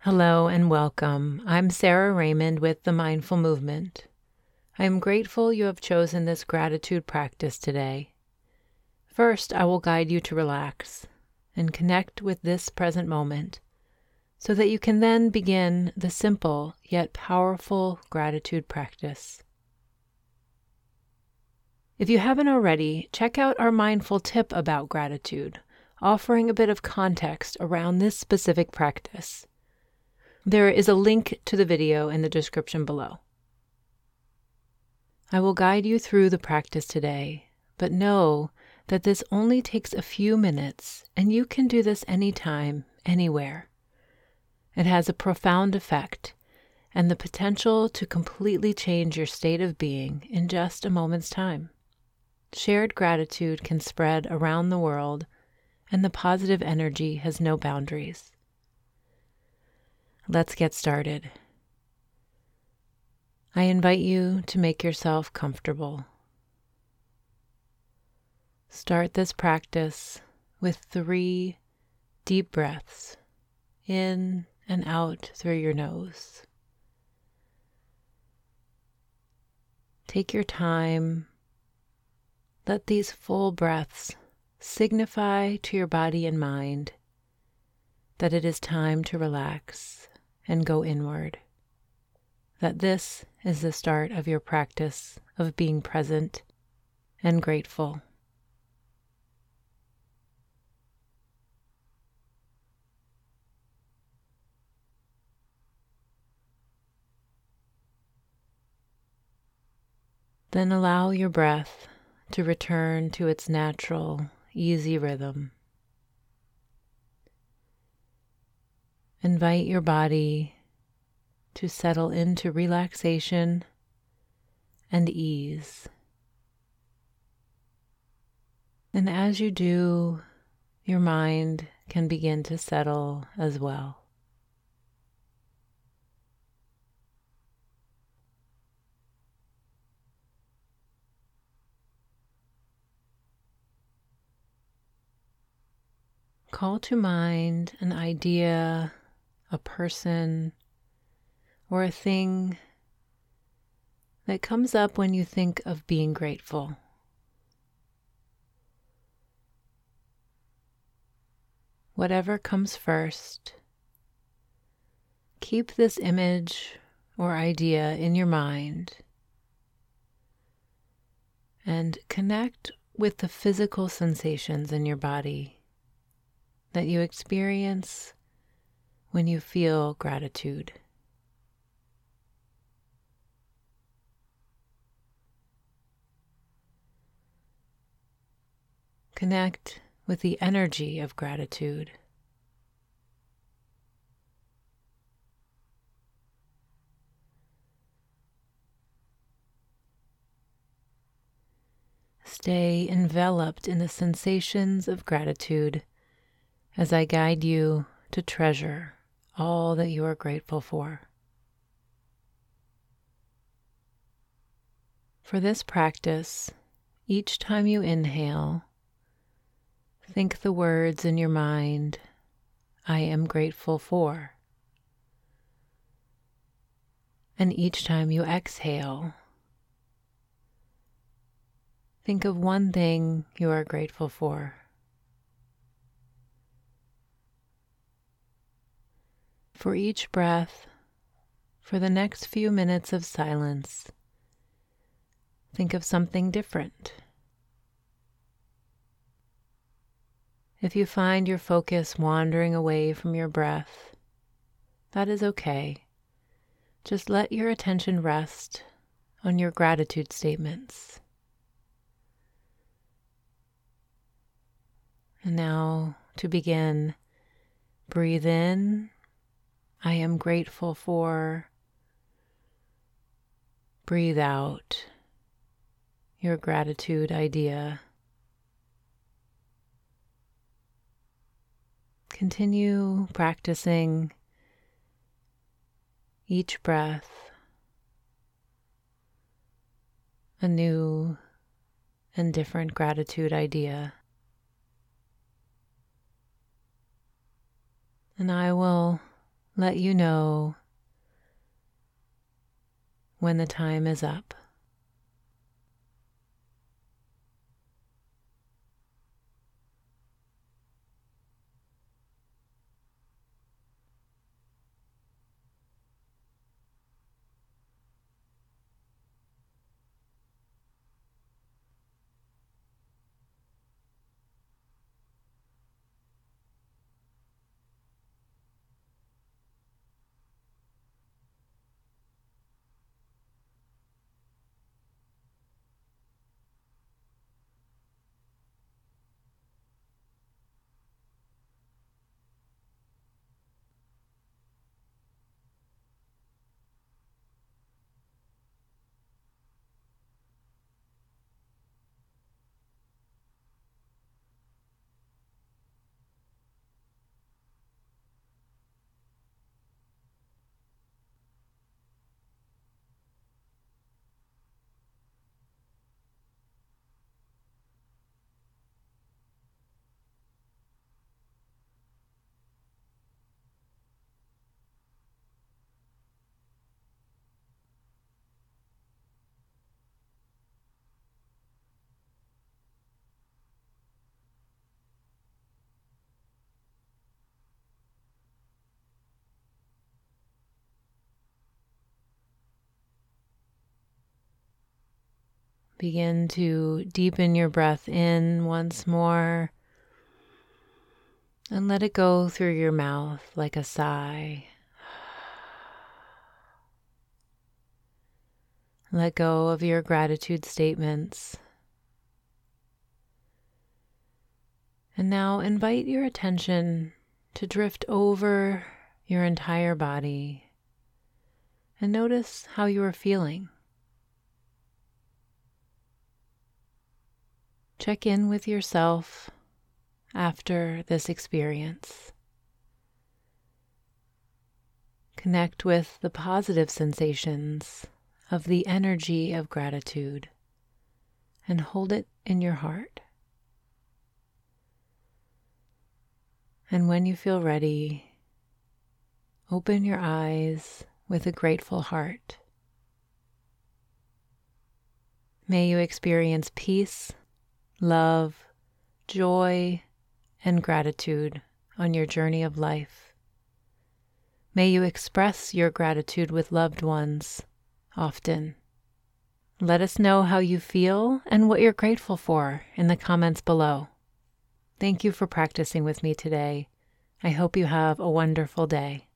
Hello and welcome. I'm Sarah Raymond with The Mindful Movement. I am grateful you have chosen this gratitude practice today. First, I will guide you to relax and connect with this present moment so that you can then begin the simple yet powerful gratitude practice. If you haven't already, check out our mindful tip about gratitude, offering a bit of context around this specific practice. There is a link to the video in the description below. I will guide you through the practice today, but know that this only takes a few minutes and you can do this anytime, anywhere. It has a profound effect and the potential to completely change your state of being in just a moment's time. Shared gratitude can spread around the world, and the positive energy has no boundaries. Let's get started. I invite you to make yourself comfortable. Start this practice with 3 deep breaths in and out through your nose. Take your time. Let these full breaths signify to your body and mind that it is time to relax and go inward, that this is the start of your practice of being present and grateful. Then allow your breath to return to its natural, easy rhythm. Invite your body to settle into relaxation and ease. And as you do, your mind can begin to settle as well. Call to mind an idea, a person, or a thing that comes up when you think of being grateful. Whatever comes first, keep this image or idea in your mind and connect with the physical sensations in your body that you experience when you feel gratitude. Connect with the energy of gratitude. Stay enveloped in the sensations of gratitude as I guide you to treasure all that you are grateful for. For this practice, each time you inhale, think the words in your mind, I am grateful for. And each time you exhale, think of one thing you are grateful for. For each breath, for the next few minutes of silence, think of something different. If you find your focus wandering away from your breath, that is okay. Just let your attention rest on your gratitude statements. And now, to begin, breathe in. I am grateful for. Breathe out your gratitude idea. Continue practicing each breath a new and different gratitude idea. And I will let you know when the time is up. Begin to deepen your breath in once more and let it go through your mouth like a sigh. Let go of your gratitude statements. And now invite your attention to drift over your entire body and notice how you are feeling. Check in with yourself after this experience. Connect with the positive sensations of the energy of gratitude and hold it in your heart. And when you feel ready, open your eyes with a grateful heart. May you experience peace, love, joy, and gratitude on your journey of life. May you express your gratitude with loved ones often. Let us know how you feel and what you're grateful for in the comments below. Thank you for practicing with me today. I hope you have a wonderful day.